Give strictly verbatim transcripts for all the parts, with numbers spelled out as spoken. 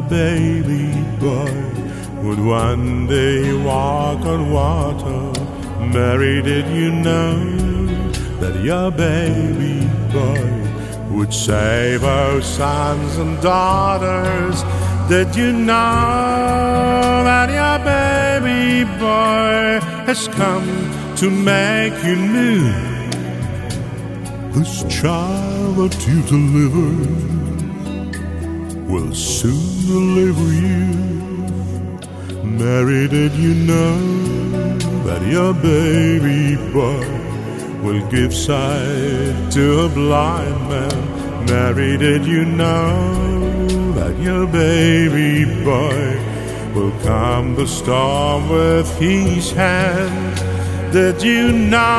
baby boy would one day walk on water. Mary, did you know that your baby boy would save our sons and daughters? Did you know that your baby boy has come to make you new? This child that you delivered will soon deliver you. Mary, did you know that your baby boy will give sight to a blind man? Mary, did you know that your baby boy will calm the storm with his hand? Did you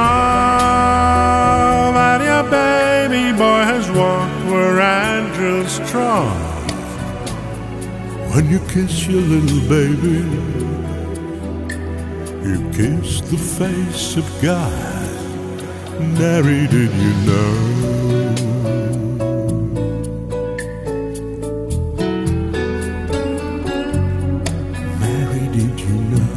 know that your baby boy has walked where angels trod? When you kiss your little baby, you kiss the face of God. Mary, did you know? Mary, did you know?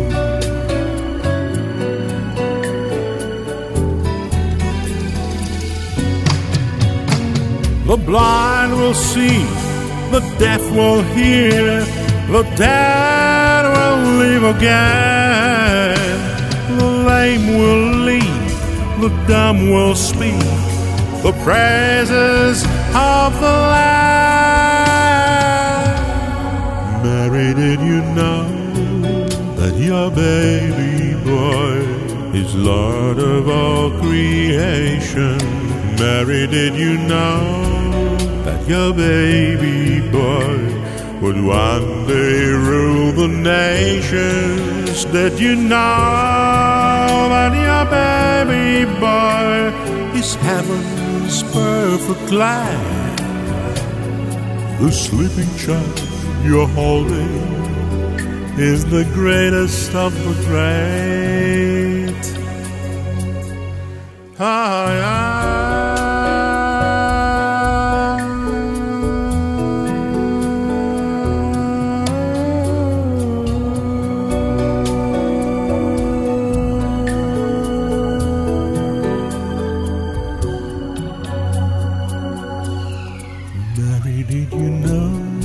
The blind will see, the deaf will hear, the dead will live again. The lame will leap, the dumb will speak, the praises of the Lamb. Mary, did you know that your baby boy is Lord of all creation? Mary, did you know that your baby boy would one day rule the nations? Did you know that your baby boy is heaven's perfect lamb? The sleeping child you're holding is the greatest of the great. Ah, yeah. Mary, did you know